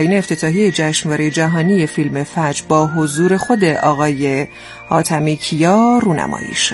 این افتتاحیه جشنواره جهانی فیلم فجر با حضور خود آقای حاتمی کیا رونمایی شد.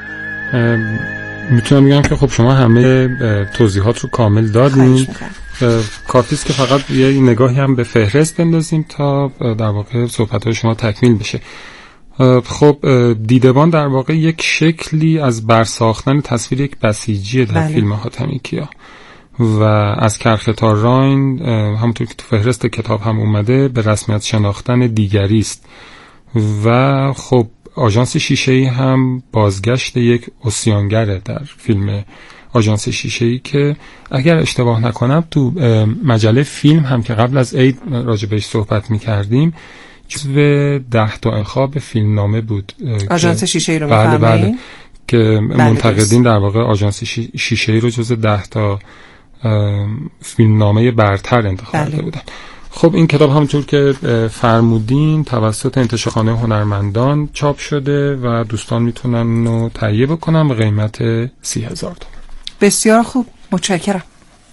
میتونم بگم که خب شما همه توضیحات رو کامل دادین. کافی است که فقط یه نگاهی هم به فهرست بندازیم تا در واقع صحبت‌های شما تکمیل بشه. خب دیدبان در واقع یک شکلی از برساختن تصویر یک بسیجی در فیلم حاتمی کیا و از کرخه تا راین، همونطور که تو فهرست کتاب هم اومده، به رسمیت شناختن دیگری است و خب آژانس شیشه‌ای هم بازگشت یک عصیانگره در فیلم آژانس شیشه‌ای که اگر اشتباه نکنم تو مجله فیلم هم که قبل از عید راجع بهش صحبت می‌کردیم جزو 10 تا انتخاب فیلمنامه بود. آژانس شیشه‌ای رو می‌فهمید؟ بله که منتقدین در واقع آژانس شیشه‌ای رو جزو 10 تا فیلمنامه برتر انتخاب کرده بودن. خب این کتاب همونطور که فرمودین توسط انتشارخانه هنرمندان چاپ شده و دوستان میتونن اونو تهیه بکنن به قیمت 30,000 تومان. بسیار خوب، متشکرم.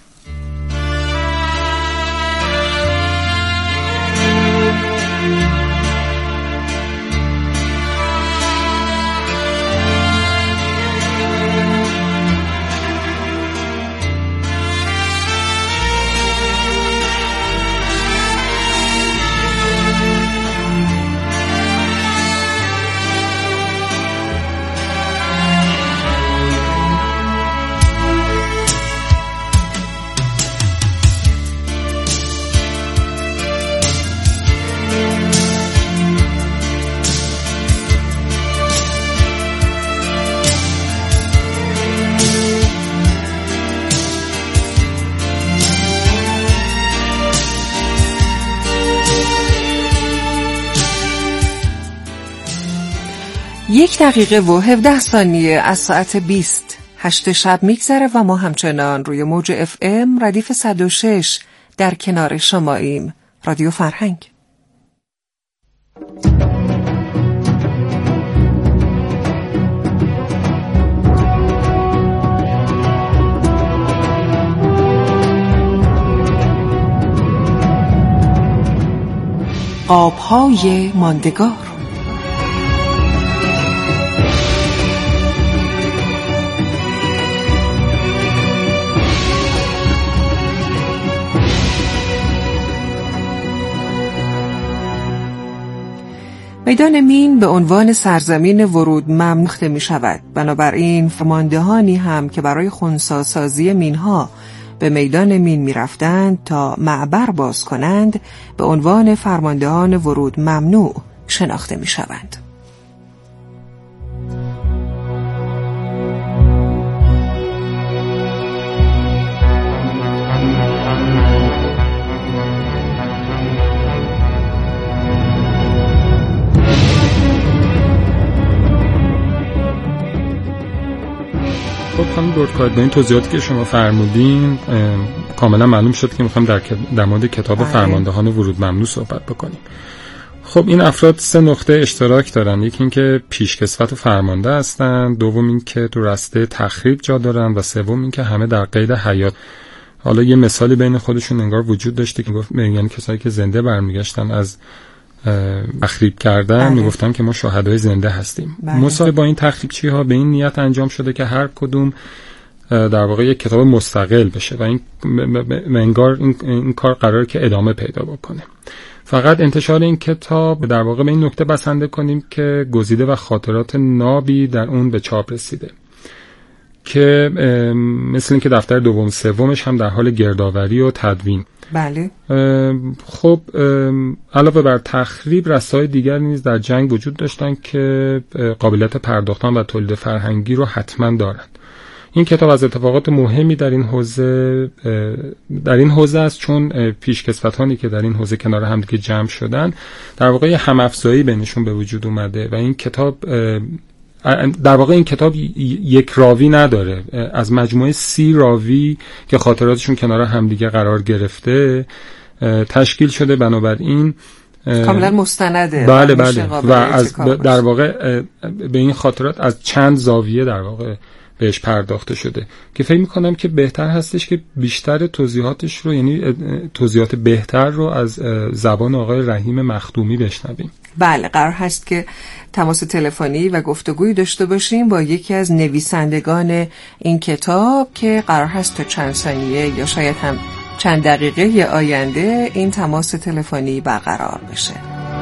یک دقیقه و 17 ثانیه از ساعت 20 8 شب میگذره و ما همچنان روی موج FM ردیف 106 در کنار شماییم. رادیو فرهنگ. قاب‌های ماندگار. میدان مین به عنوان سرزمین ورود ممنوع می شود. بنابراین فرماندهانی هم که برای خنثی‌سازی مینها به میدان مین می رفتند تا معبر باز کنند به عنوان فرماندهان ورود ممنوع شناخته می شوند. خانم دورکارد، با این توضیحاتی که شما فرمودین کاملا معلوم شد که میخوایم در مورد کتاب فرماندهان ورود ممنوع صحبت بکنیم. خب این افراد 3 نقطه اشتراک دارن. یکی این که پیشکسوت و فرمانده هستن، دوم این که تو رسته تخریب جا دارن و سوم این که همه در قید حیات. حالا یه مثالی بین خودشون انگار وجود داشته که گفت یعنی کسایی که زنده برمیگشتن از تخریب کردن میگفتن که ما شاهدای زنده هستیم. مصاحبه با این تخریبچی ها به این نیت انجام شده که هر کدوم در واقع یک کتاب مستقل بشه و این انگار این کار قراره که ادامه پیدا بکنه. فقط انتشار این کتاب در واقع به این نکته بسنده کنیم که گزیده و خاطرات نابی در اون به چاپ رسیده که مثل این که دفتر دوم سومش هم در حال گردآوری و تدوین. بله. خب علاوه بر تخریب رسائل دیگر نیز در جنگ وجود داشتن که قابلیت پرداختن و تولید فرهنگی رو حتما دارند. این کتاب از اتفاقات مهمی در این حوزه است، چون پیشکسوتانی که در این حوزه کنار هم دیگه جمع شدن در واقع هم افزایی بینشون به وجود اومده و این کتاب در واقع این کتاب یک راوی نداره، از مجموعه 30 راوی که خاطراتشون کنار همدیگه قرار گرفته تشکیل شده. بنابراین کاملا مستنده. بله و از در واقع به این خاطرات از چند زاویه در واقع بهش پرداخته شده که فکر میکنم که بهتر هستش که بیشتر توضیحاتش رو، یعنی توضیحات بهتر رو از زبان آقای رحیم مخدومی بشنویم. بله، قرار هست که تماس تلفنی و گفتگویی داشته باشیم با یکی از نویسندگان این کتاب که قرار هست تا چند ثانیه یا شاید هم چند دقیقه آینده این تماس تلفنی برقرار بشه.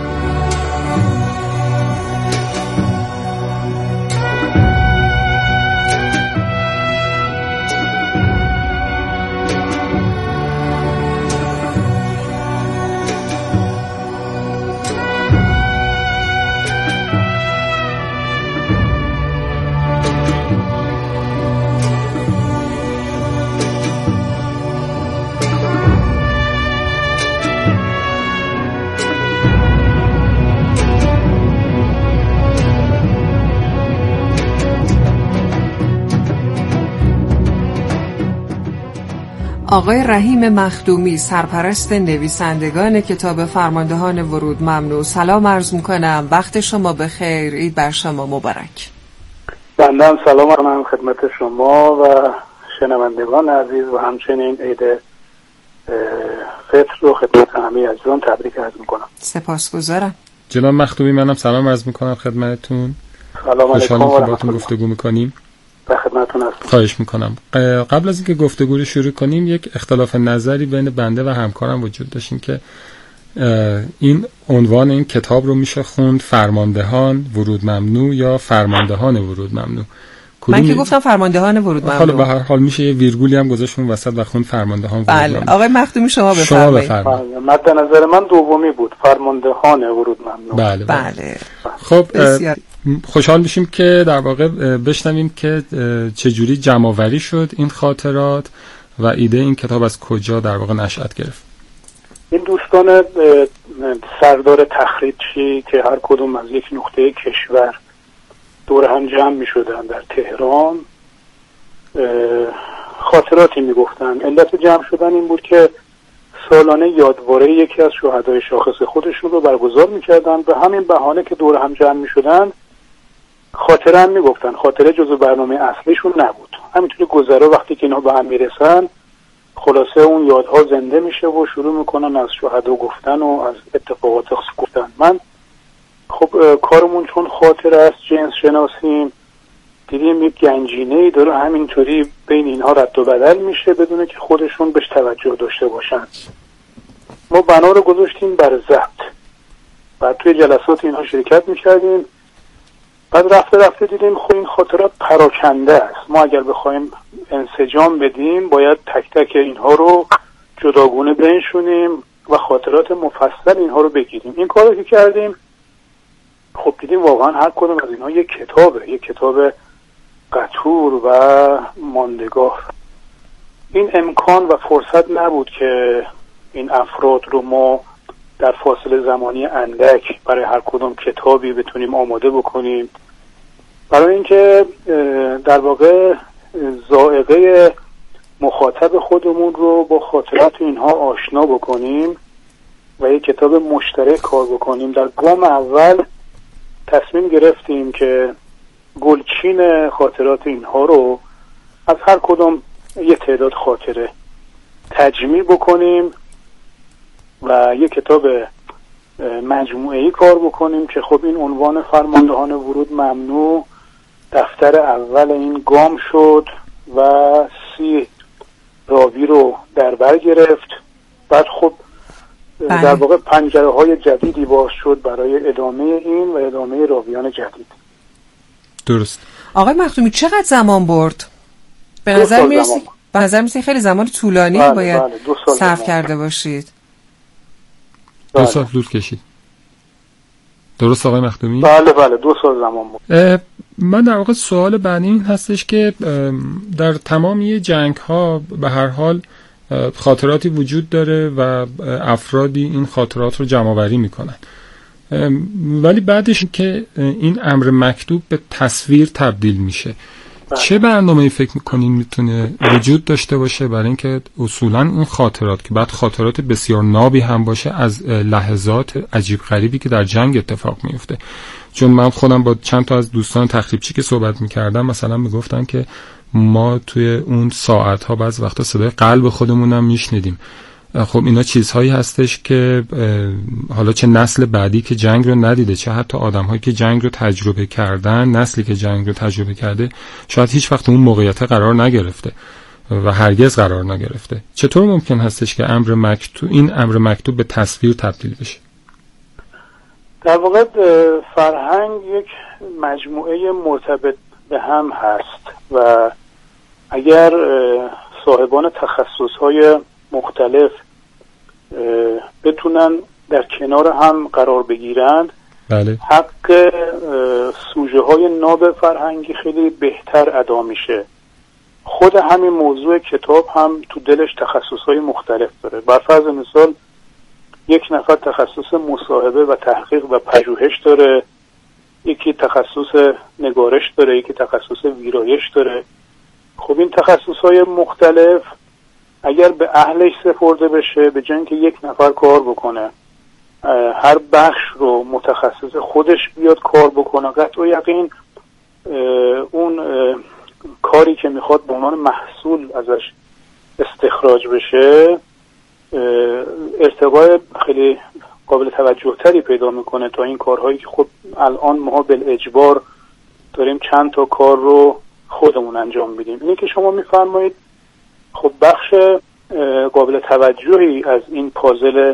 آقای رحیم مخدومی، سرپرست نویسندگان کتاب فرماندهان ورود ممنوع، سلام عرض میکنم. وقت شما بخیر، عید بر شما مبارک. بنده هم سلام کنم خدمت شما و شنوندگان عزیز و همچنین عید فطر رو خدمت همه عزیزان تبریک عرض میکنم. سپاسگزارم. جناب مخدومی، منم سلام عرض میکنم خدمتتون. سلام علیکم و باهاتون گفتگو میکنیم. به خدمتتون هستم. خواهش میکنم. قبل از اینکه گفتگو رو شروع کنیم یک اختلاف نظری بین بنده و همکارم وجود داشتیم که این عنوان این کتاب رو میشه خوند فرماندهان ورود ممنوع یا فرماندهان ورود ممنوع. من که گفتم فرماندهان ورود ممنوع. حالا به هر حال میشه یه ویرگولی هم گذاشتون وسط و خوند فرماندهان ورود ممنوع. بله، آقای مخدومی شما بفرمایید. مد نظر من دومی بود، فرماندهان ورود ممنوع. بله. خب خوشحال میشیم که در واقع بشنویم که چجوری جمع‌آوری شد این خاطرات و ایده این کتاب از کجا در واقع نشأت گرفت. این دوستان سردار تخریبچی که هر کدوم از یک نقطه کشور دور هم جمع می شدن در تهران خاطراتی می گفتن. علت جمع شدن این بود که سالانه یادواره یکی از شهدای شاخص خودشون رو برگزار می کردن. به همین بهانه که دور هم جمع می شدن خاطره هم می گفتن. خاطره جزو برنامه اصلیشون نبود. همینطوری گذرا وقتی که اینا به هم می رسن خلاصه اون یادها زنده میشه و شروع میکنن از شهدا گفتن و از اتفاقات گفتن. من خب کارمون چون خاطره است، جنس شناسیم، دیدیم یک گنجینه‌ای داره همینطوری بین اینها رد و بدل میشه بدون که خودشون بهش توجه داشته باشن. ما بنا رو گذاشتیم بر ضبط، بعد توی جلسات اینها شرکت میکردیم. بعد رفته دیدیم خب این خاطرات پراکنده است. ما اگر بخوایم انسجام بدیم باید تک تک اینها رو جداگونه بنشونیم و خاطرات مفصل اینها رو بگیریم. این کار رو که کردیم خب دیدیم واقعا هر کدوم از اینها یک کتاب قطور و ماندگار. این امکان و فرصت نبود که این افراد رو ما در فاصله زمانی اندک برای هر کدوم کتابی بتونیم آماده بکنیم، برای اینکه در واقع ذائقه مخاطب خودمون رو با خاطرات اینها آشنا بکنیم و یک کتاب مشترک کار بکنیم. در گام اول تصمیم گرفتیم که گلچین خاطرات اینها رو از هر کدوم یه تعداد خاطره تجمیع بکنیم و یک کتاب مجموعه‌ای کار بکنیم که خب این عنوان فرماندهان ورود ممنوع دفتر اول این گام شد و 30 راوی رو در بر گرفت. بعد خب در واقع پنجره‌های جدیدی باز شد برای ادامه این و ادامه راویان جدید. درست. آقای مخدومی چقدر زمان برد؟ به نظر میرسه خیلی زمان طولانی باید صرف کرده باشید. 2 سال طول کشید. درست آقای مخدومی؟ بله 2 سال زمان بود. من در واقع سوال بعدی این هستش که در تمامی جنگ ها به هر حال خاطراتی وجود داره و افرادی این خاطرات رو جمع آوری میکنن، ولی بعدش که این امر مکتوب به تصویر تبدیل میشه، چه برنامه‌ای فکر می‌کنین میتونه وجود داشته باشه برای اینکه اصولاً اون خاطرات که بعد خاطرات بسیار نابی هم باشه از لحظات عجیب غریبی که در جنگ اتفاق میفته؟ چون من خودم با چند تا از دوستان تخریبچی که صحبت می‌کردم مثلا میگفتن که ما توی اون ساعت‌ها بعضی وقتا صدای قلب خودمون هم میشنیدیم. خب اینا چیزهایی هستش که حالا چه نسل بعدی که جنگ رو ندیده، چه حتی آدم‌هایی که جنگ رو تجربه کردن، نسلی که جنگ رو تجربه کرده شاید هیچ وقت اون موقعیت قرار نگرفته و هرگز قرار نگرفته. چطور ممکن هستش که این امر مکتوب به تصویر تبدیل بشه؟ در واقع فرهنگ یک مجموعه مرتبط به هم هست و اگر صاحبان تخصص‌های مختلف بتونن در کنار هم قرار بگیرند، بله. حق سوژه های ناب فرهنگی خیلی بهتر ادا میشه. خود همین موضوع کتاب هم تو دلش تخصص های مختلف داره. بر فرض مثال یک نفر تخصص مصاحبه و تحقیق و پژوهش داره، یکی تخصص نگارش داره، یکی تخصص ویرایش داره. خب این تخصص های مختلف اگر به اهلش سپرده بشه، به جای اینکه یک نفر کار بکنه هر بخش رو متخصص خودش بیاد کار بکنه، قطع و یقین اون کاری که میخواد به عنوان محصول ازش استخراج بشه ارتقای خیلی قابل توجه تری پیدا میکنه تا این کارهایی که خب الان ما بالاجبار داریم چند تا کار رو خودمون انجام میدیم. اینه که شما میفرمایید خب بخش قابل توجهی از این پازل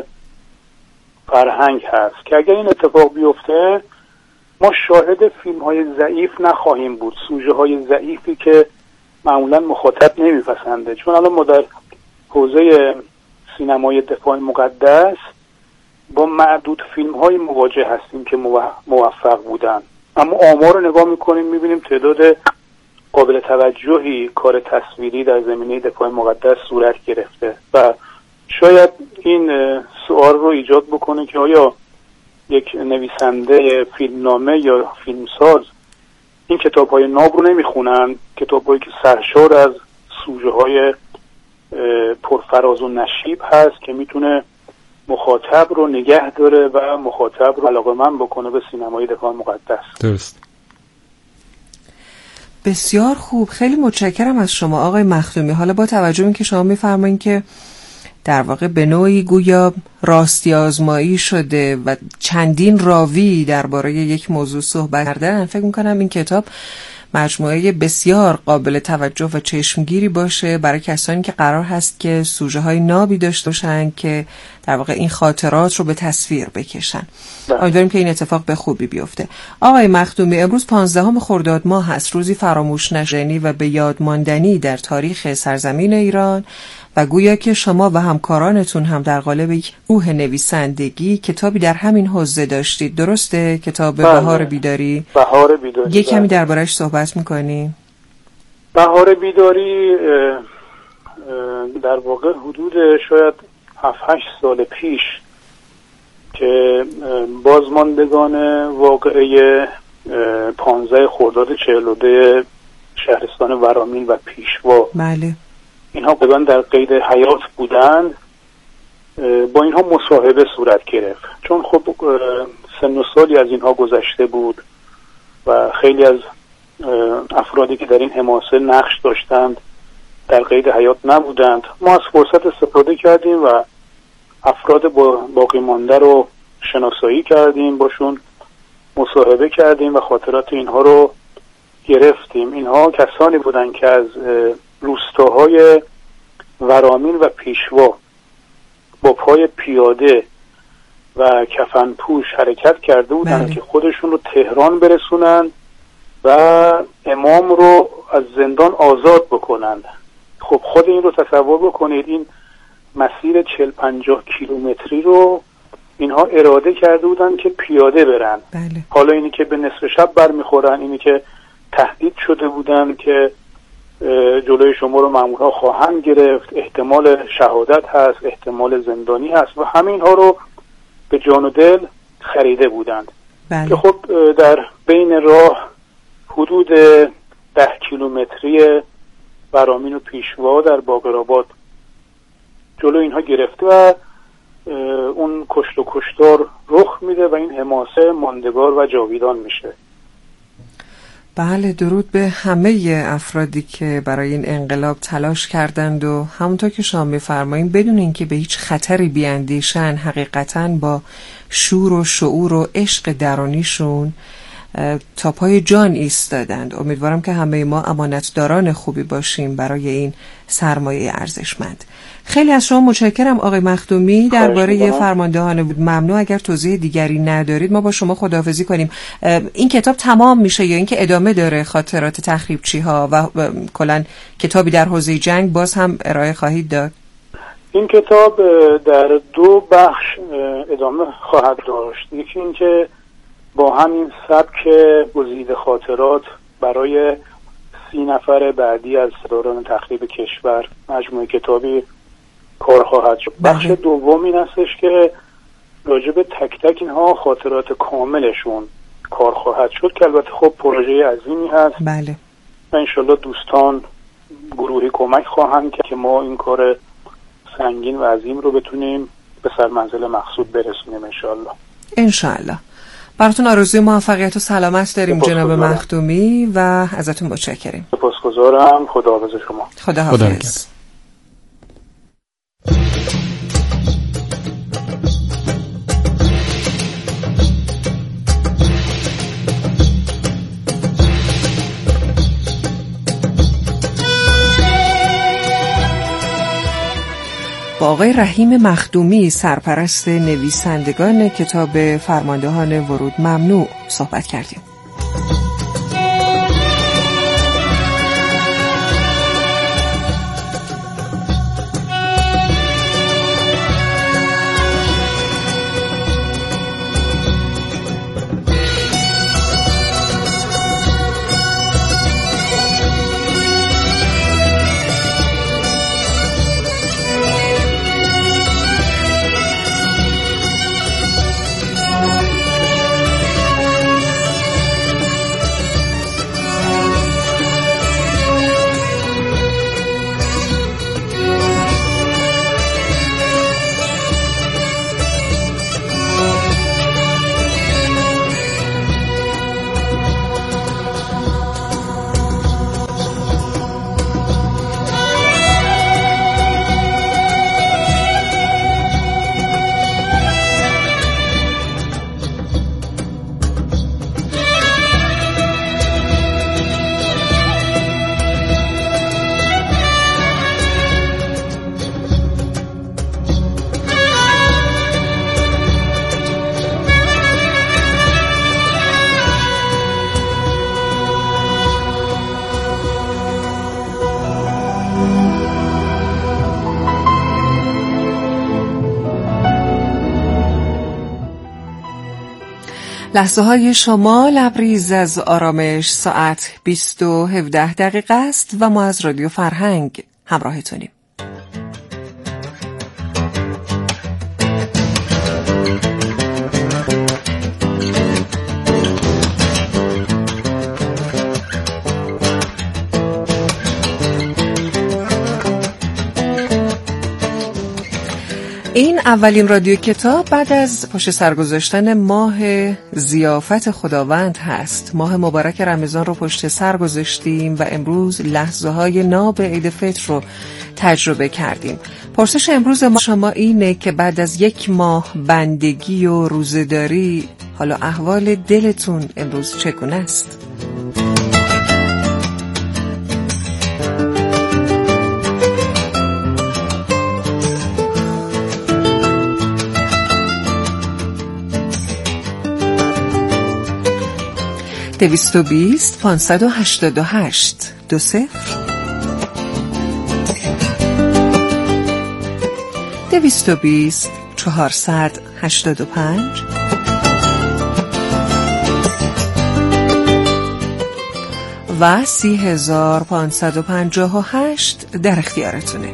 فرهنگ هست که اگر این اتفاق بیفته ما شاهد فیلم های ضعیف نخواهیم بود، سوژه های ضعیفی که معمولا مخاطب نمیپسنده. چون الان ما در حوزه سینمای دفاع مقدس با معدود فیلم های مواجه هستیم که موفق بودن، اما آمار رو نگاه میکنیم میبینیم تعداد قابل توجهی کار تصویری در زمینه دفاع مقدس صورت گرفته و شاید این سوال رو ایجاد بکنه که آیا یک نویسنده فیلمنامه یا فیلمساز این کتاب‌های ناب رو نمیخونن، کتاب‌هایی که سرشار از سوژه‌های پرفراز و نشیب هست که میتونه مخاطب رو نگه داره و مخاطب رو علاقه‌مند بکنه به سینمای دفاع مقدس. درست. بسیار خوب، خیلی متشکرم از شما آقای مخدومی. حالا با توجه به اینکه شما می‌فرمایید که در واقع به نوعی گویا راستی آزمایی شده و چندین راوی درباره یک موضوع صحبت کردن، فکر می‌کنم این کتاب مجموعه بسیار قابل توجه و چشمگیری باشه برای کسانی که قرار هست که سوژه‌های نابی داشته باشن که در واقع این خاطرات رو به تصویر بکشن. امیدواریم که این اتفاق به خوبی بیفته. آقای مخدومی، امروز 15 خرداد ماه هست، روزی فراموش نشدنی و به یاد ماندنی در تاریخ سرزمین ایران و گویا که شما و همکارانتون هم در قالب یک روح نویسندگی کتابی در همین حوزه داشتید، درسته؟ کتاب بهار بیداری. بهار بیداری. یک کمی درباره‌اش صحبت می‌کنی؟ بهار بیداری در واقع حدود شاید 7-8 سال پیش که بازماندگان واقعه 15 خرداد 42 شهرستان ورامین و پیشوا، بله، اینها قبلا در قید حیات بودند، با اینها مصاحبه صورت گرفت. چون خب سن و سالی از اینها گذشته بود و خیلی از افرادی که در این حماسه نقش داشتند در قید حیات نبودند. ما از فرصت استفاده کردیم و افراد باقی مانده رو شناسایی کردیم، باشون مصاحبه کردیم و خاطرات اینها رو گرفتیم. اینها کسانی بودند که از روستاهای ورامین و پیشوا با پای پیاده و کفنپوش حرکت کرده بودند که خودشون رو تهران برسونند و امام رو از زندان آزاد بکنند. خب خود این رو تصور بکنید، این مسیر 40-50 کیلومتری رو اینها اراده کرده بودند که پیاده برن. بله. حالا اینی که به نصف شب برمیخورن، اینی که تهدید شده بودند که جلوی شما رو مامورها خواهند گرفت، احتمال شهادت هست، احتمال زندانی هست و همین ها رو به جان و دل خریده بودند. بله. که خب در بین راه حدود 10 کیلومتری برامین و پیشوا در باقرآباد جلو اینها گرفته و اون کشت و کشتار رخ میده و این حماسه ماندگار و جاویدان میشه. بله، درود به همه افرادی که برای این انقلاب تلاش کردند و همونطور که شما می‌فرمایید بدون اینکه به هیچ خطری بیاندیشن حقیقتاً با شور و شعور و عشق درونیشون تا پای جان ایستادند. امیدوارم که همه ما امانتداران خوبی باشیم برای این سرمایه ارزشمند. خیلی از شما متشکرم آقای مخدومی. درباره فرماندهان بود ممنوع اگر توضیح دیگری ندارید ما با شما خداحافظی کنیم. این کتاب تمام میشه یا اینکه ادامه داره؟ خاطرات تخریبچی ها و کلا کتابی در حوزه جنگ باز هم ارائه خواهید داد؟ این کتاب در 2 بخش ادامه خواهد داشت. یکی این که با همین سبک گزیده خاطرات برای 30 نفر بعدی از دوران تخریب کشور مجموعه کتابی کار خواهد شد. بخش دوم این هستش که راجع به تک تک اینها خاطرات کاملشون کار خواهد شد که البته خب پروژه عظیمی هست. بله. و انشالله دوستان گروهی کمک خواهند که ما این کار سنگین و عظیم رو بتونیم به سرمنزل مقصود برسونیم انشالله. براتون آرزوی موفقیت و سلامت داریم جناب مخدومی و ازتون متشکریم. سپاسگزارم. خداحافظ شما. خداحافظ. با آقای رحیم مخدومی سرپرست نویسندگان کتاب فرماندهان ورود ممنوع صحبت کردیم. لحظه های شما لبریز از آرامش. ساعت 20:17 است و ما از رادیو فرهنگ همراهتونیم. این اولین رادیو کتاب بعد از پشت سر گذاشتن ماه ضیافت خداوند هست. ماه مبارک رمضان رو پشت سر گذاشتیم و امروز لحظه های ناب عید فطر رو تجربه کردیم. پرسش امروز ما شما اینه که بعد از 1 ماه بندگی و روزه‌داری حالا احوال دلتون امروز چگونه است؟ دویست و 588 20 220 485 و 30558 در اختیارتونه.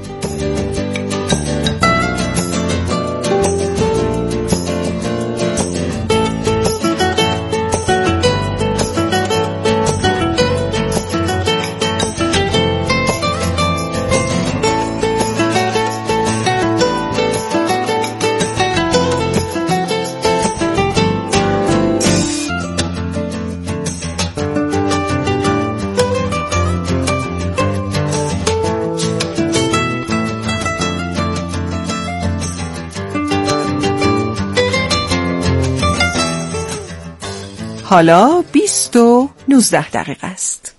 حالا 20:19 است.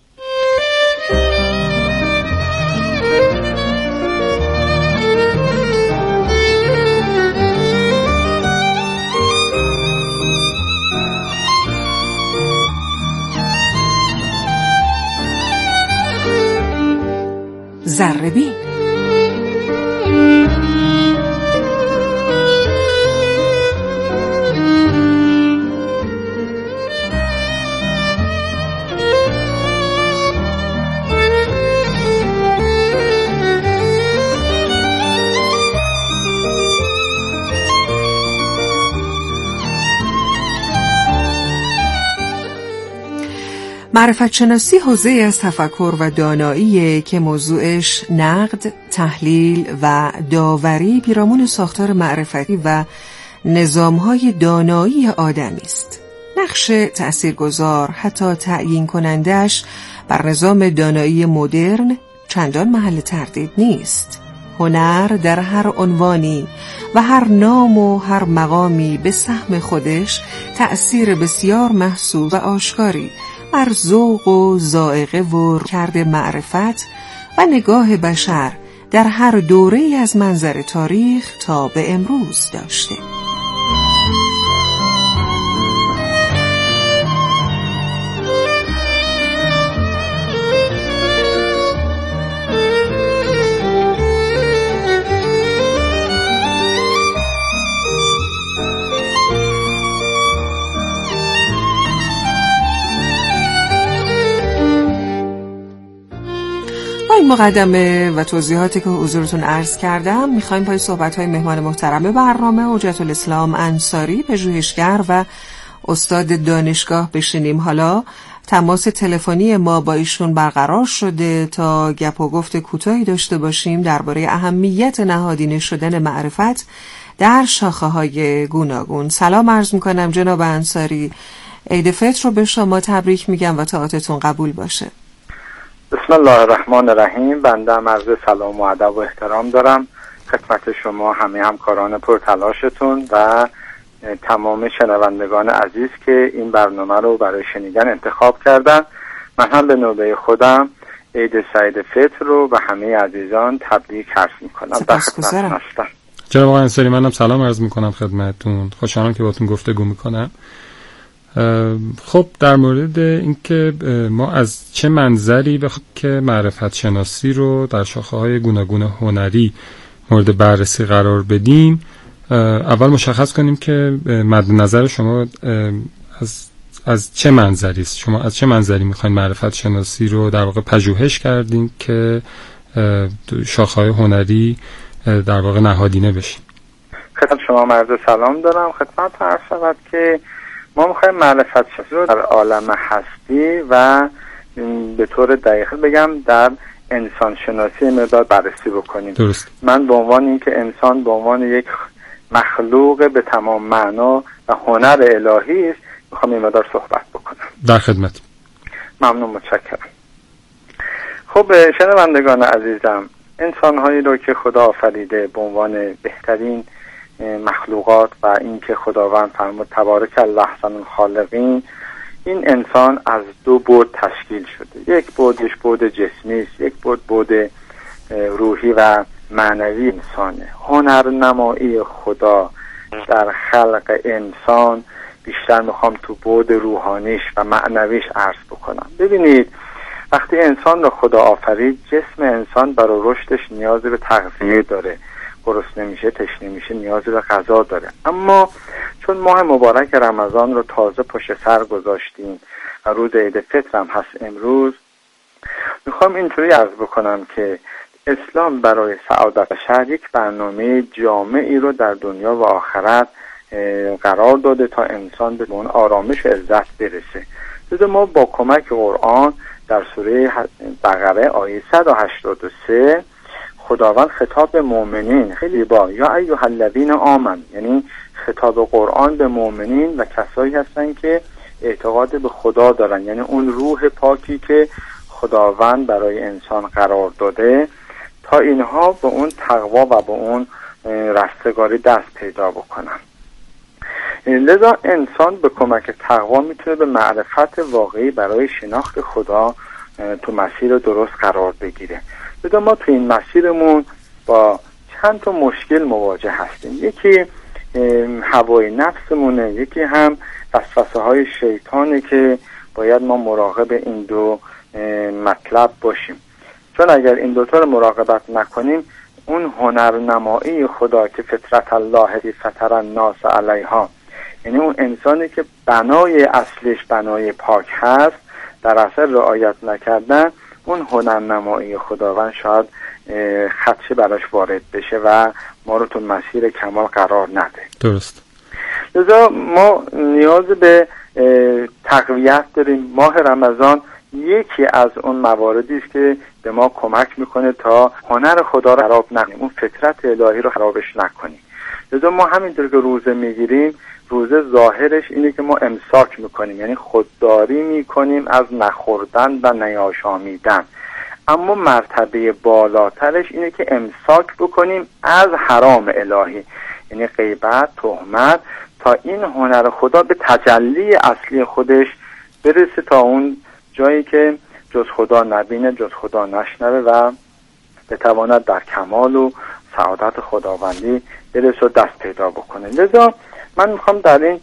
ذره‌بین. معرفت شناسی حوزه از تفکر و دانایی که موضوعش نقد، تحلیل و داوری پیرامون ساختار معرفتی و نظام‌های دانایی آدمی است. نقش تأثیرگذار، حتی تعیین کنندش بر نظام دانایی مدرن چندان محل تردید نیست. هنر در هر عنوانی و هر نام و هر مقامی به سهم خودش تأثیر بسیار محسوس و آشکاری بر ذوق و ذائقه و کرده معرفت و نگاه بشر در هر دوره‌ای از منظر تاریخ تا به امروز داشته. این مقدمه و توضیحاتی که حضورتون عرض کردم میخوایم پای صحبت‌های مهمان محترم برنامه حجت الاسلام انصاری، پژوهشگر و استاد دانشگاه بشینیم. حالا تماس تلفنی ما با ایشون برقرار شده تا گپ و گفت کوتاهی داشته باشیم درباره اهمیت نهادینه شدن معرفت در شاخه‌های گوناگون. سلام عرض میکنم جناب انصاری، عید فطر رو به شما تبریک میگم و طاعتتون قبول باشه. بسم الله الرحمن الرحیم. بنده عرض سلام و ادب و احترام دارم خدمت شما همه همکاران پرتلاشتون و تمام شنوندگان عزیز که این برنامه رو برای شنیدن انتخاب کردن. من هم به نوبه خودم عید سعید فطر رو به همه عزیزان تبریک عرض میکنم. سپاسگزارم. جناب آقای انصاری، منم سلام عرض میکنم خدمتتون. خوشحالم که باهاتون گفتگو میکنم. خب در مورد اینکه ما از چه منظری بخوایم که معرفت شناسی رو در شاخه‌های گوناگون هنری مورد بررسی قرار بدیم، اول مشخص کنیم که مد نظر شما از چه منظری است. شما از چه منظری میخواین معرفت شناسی رو در واقع پژوهش کردین که شاخه‌های هنری در واقع نهادینه بشین؟ خدمت شما عرض سلام دارم. خدمت عرض شود که ما میخوایم معرفت شناسی رو در عالم هستی و به طور دقیق بگم در انسان شناسی مقدار بررسی بکنیم. درست. من به عنوان اینکه انسان به عنوان یک مخلوق به تمام معنا و هنر الهی است میخوام این مقدار صحبت بکنم. در خدمت. ممنون، متشکرم. خب شنوندگان عزیزم، انسان‌هایی رو که خدا آفریده به عنوان بهترین مخلوقات و اینکه خداوند فرمود تبارک الله احسن الخالقین، این انسان از دو بعد تشکیل شده. یک بعدش بعد جسمی است، یک بعد روحی و معنوی انسانه. هنرنمایی خدا در خلق انسان بیشتر میخوام تو بعد روحانیش و معنویش عرض بکنم. ببینید وقتی انسان رو خدا آفرید، جسم انسان برای رشدش نیاز به تغذیه داره، گرسنه میشه، تشنه میشه، نیاز به غذا داره. اما چون ماه مبارک رمضان رو تازه پشت سر گذاشتیم و روز عید فطر هم هست امروز، میخوام اینطوری عرض بکنم که اسلام برای سعادت بشر یک برنامه جامعی رو در دنیا و آخرت قرار داده تا انسان به اون آرامش و عزت برسه. لذا ما با کمک قرآن در سوره بقره آیه 183 خداوند خطاب به مؤمنین خیلی با یا ایها الذین آمنوا، یعنی خطاب قرآن به مؤمنین و کسایی هستن که اعتقاد به خدا دارن، یعنی اون روح پاکی که خداوند برای انسان قرار داده، تا اینها به اون تقوا و به اون رستگاری دست پیدا بکنن. لذا انسان به کمک تقوا میتونه به معرفت واقعی برای شناخت خدا تو مسیر درست قرار بگیره. لذا ما تو این مسیرمون با چند تا مشکل مواجه هستیم. یکی هوای نفسمونه، یکی هم وسوسه های شیطانه که باید ما مراقب این دو مطلب باشیم. چون اگر این دوتا رو مراقبت نکنیم، اون هنرنمایی خدا که فطرت الله فطر الناس علیها، یعنی اون انسانی که بنای اصلش بنای پاک هست، در اثر رعایت نکردن اون هنرنمایی خداوند شاید خدشه براش وارد بشه و ما رو تو مسیر کمال قرار نده. درست. لذا ما نیاز به تقویت داریم. ماه رمضان یکی از اون مواردی است که به ما کمک میکنه تا هنر خدا رو خراب نکنیم، اون فطرت الهی رو خرابش نکنیم. لذا ما همینطور که روزه میگیریم، روزه ظاهرش اینه که ما امساک میکنیم، یعنی خودداری میکنیم از نخوردن و نیاشامیدن، اما مرتبه بالاترش اینه که امساک بکنیم از حرام الهی، یعنی غیبت، تهمت، تا این هنر خدا به تجلی اصلی خودش برسه، تا اون جایی که جز خدا نبینه، جز خدا نشنوه و بتواند در کمال و سعادت خداوندی برسه و دست پیدا بکنه. لذا من میخوام در این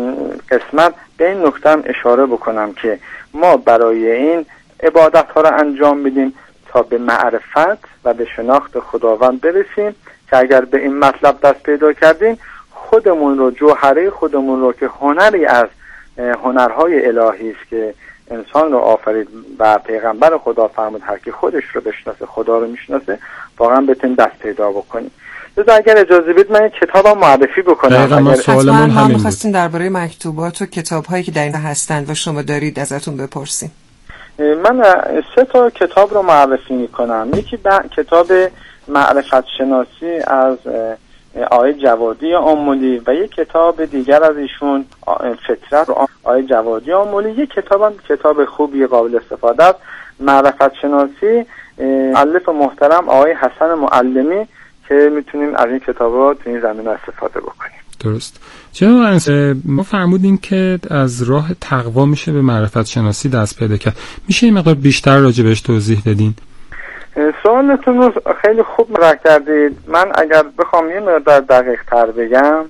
قسمت به این نکته هم اشاره بکنم که ما برای این عبادت ها رو انجام بدیم تا به معرفت و به شناخت خداوند برسیم، که اگر به این مطلب دست پیدا کردیم، خودمون رو، جوهره خودمون رو که هنری از هنرهای الهی است که انسان رو آفرید و پیغمبر خدا فرمود هر کی خودش رو بشناسه خدا رو میشناسه، واقعا بتونیم دست پیدا بکنیم. لذا اگر اجازه بدید من کتابم معرفی بکنم. حتما ما می‌خواستیم درباره مکتوبات و کتاب‌هایی که در این هستند و شما دارید ازتون بپرسیم. من 3 تا کتاب رو معرفی میکنم. یکی کتاب معرفت شناسی از آقای جوادی آملی و یک کتاب دیگر از ایشون فطرت آقای جوادی آملی. یک کتابم کتاب خوبی قابل استفاده است، معرفت شناسی مؤلف محترم آقای حسن معلمی، که میتونیم از این کتابا تو این زمینه استفاده بکنیم. درست. جناب ما فرمودین که از راه تقوا میشه به معرفت شناسی دست پیدا کرد. میشه این مقدار بیشتر راجع بهش توضیح بدین؟ سوالتون رو خیلی خوب مطرح کردید. من اگر بخوام یه مقدار دقیق تر بگم،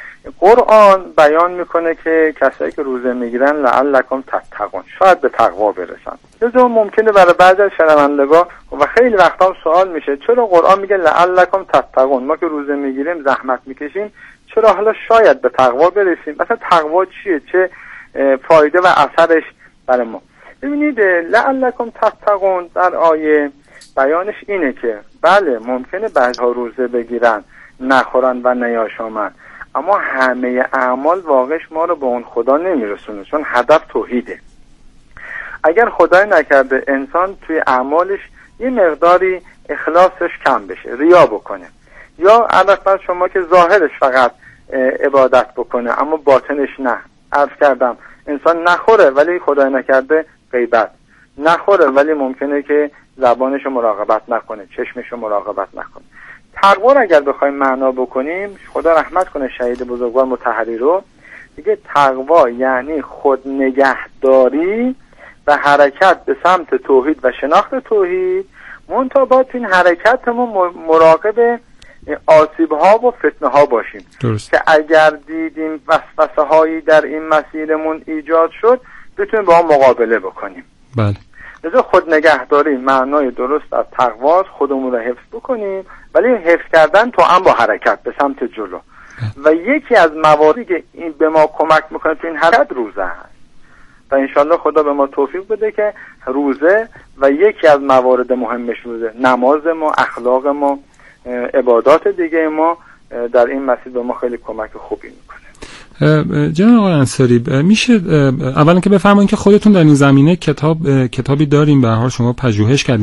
قرآن بیان میکنه که کسایی که روزه میگیرن لعلکم تتقون، شاید به تقوا برسن. لذا ممکنه برای بعضی از شنوندگان و خیلی وقتا هم سوال میشه چرا قرآن میگه لعلکم تتقون، ما که روزه میگیریم زحمت میکشیم، چرا حالا شاید به تقوا برسیم؟ مثلا تقوا چیه؟ چه فایده و اثرش برای ما؟ ببینید لعلکم تتقون در آیه بیانش اینه که بله ممکنه بعضها روزه بگیرن، نخورن و نیاشامن، اما همه اعمال واقعش ما رو به اون خدا نمیرسونه، چون هدف توحیده. اگر خدای نکرده انسان توی اعمالش یه مقداری اخلاصش کم بشه، ریا بکنه، یا البته شما که ظاهرش فقط عبادت بکنه اما باطنش نه. عرض کردم انسان نخوره ولی خدای نکرده غیبت، نخوره ولی ممکنه که زبانش رو مراقبت نکنه، چشمش رو مراقبت نکنه. تقوا اگر بخوایم معنا بکنیم، خدا رحمت کنه شهید بزرگوار مطهری رو، دیگه تقوا یعنی خود نگهداری و حرکت به سمت توحید و شناخت توحید، منتها با این حرکتمون مراقب آسیب ها و فتنه ها باشیم. درست. که اگر دیدیم وسوسه هایی در این مسیرمون ایجاد شد بتونیم با هم مقابله بکنیم. بله. لذا خود نگهداری معنای درست از تقوا، خودمون رو حفظ بکنیم، ولی حفظ کردن تو هم با حرکت به سمت جلو. و یکی از مواردی که این به ما کمک میکنه تو این حرکت روزه هست و انشالله خدا به ما توفیق بده که روزه و یکی از موارد مهمش روزه، نماز ما، اخلاق ما، عبادات دیگه ما در این مسیر به ما خیلی کمک خوبی میکنه. جناب آقای انصاری، میشه اولا که بفرمایید که خودتون در این زمینه کتابی دارین، به هر حال شما پژوهش کردین